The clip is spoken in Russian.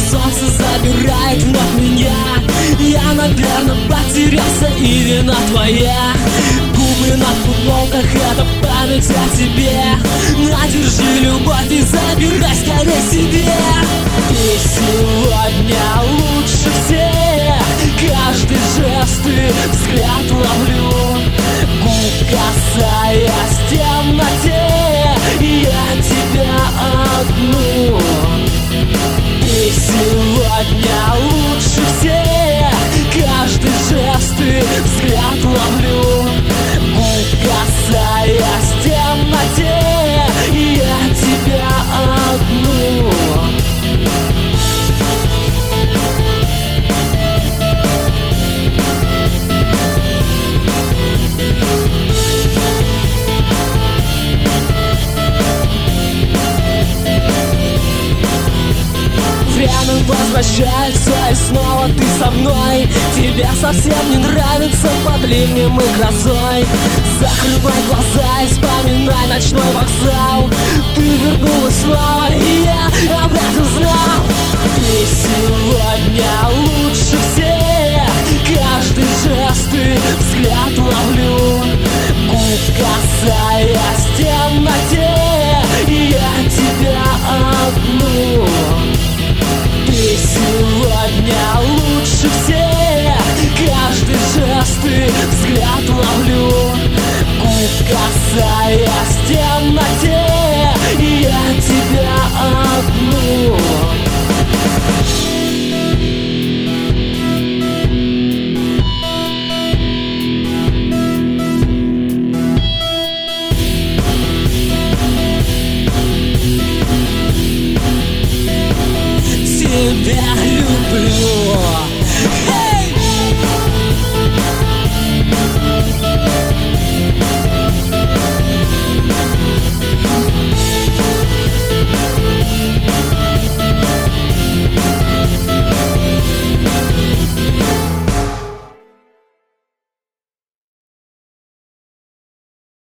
солнце забирает вновь меня. Я, наверное, потерялся, и вина твоя. Губы на футболках — это память о тебе. Надержи любовь и забирай скорее себе. Ты сегодня лучше всех. Каждый жест и взгляд ловлю. Губ касаясь в темноте, я тебя одну. Ты сегодня лучше всех. Каждый жест и взгляд ловлю. Губ касаясь в темноте, я тебя одну. Время возвращается, и снова ты со мной. Тебе совсем не нравится под ливнем и грозой. Закрывай глаза и вспоминай ночной вокзал. Ты вернулась